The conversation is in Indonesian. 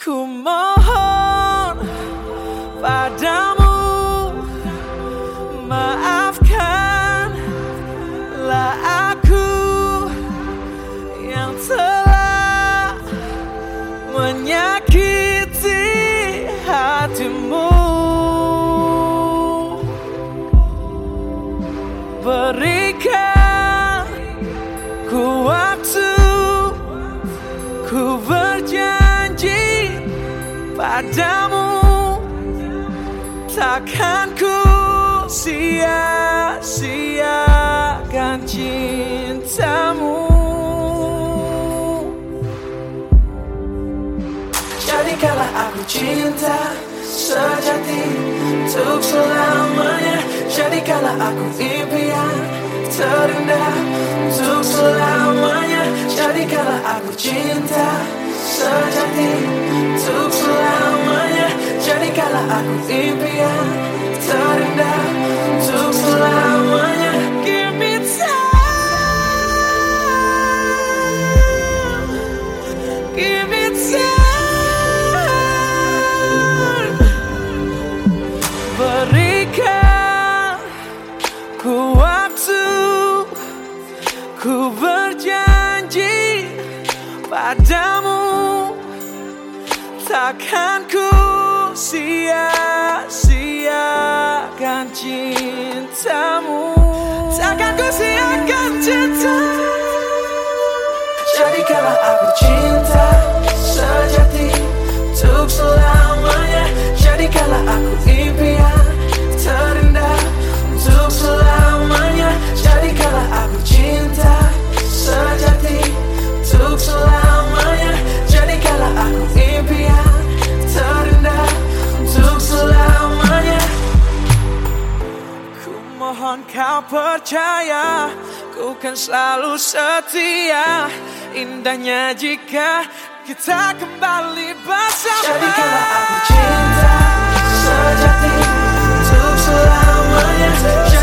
Ku mohon padamu, maafkanlah aku yang telah menyakiti hatimu. Berikan ku waktu, ku berjanji padamu, takkan ku sia-siakan cintamu. Jadikanlah aku cinta sejati untuk selamanya. Jadikanlah aku impian terindah untuk selamanya. Jadikanlah aku cinta sejati untuk selamanya. Jadikanlah aku impian terindah untuk selamanya. Give me time, give me time. Berikan ku waktu, ku berjanji padamu, takkan ku sia-siakan cintamu. Takkan ku siakan cintamu. Jadikanlah aku cinta sejati untuk selamanya. Jadikanlah aku impian terindah untuk selamanya. Jadikanlah aku cinta sejati untuk selamanya. Jadikanlah aku impian terindah untuk selamanya. Ku mohon kau percaya, ku kan selalu setia. Indahnya jika kita kembali bersama. Jadikanlah aku cinta sejati untuk selamanya.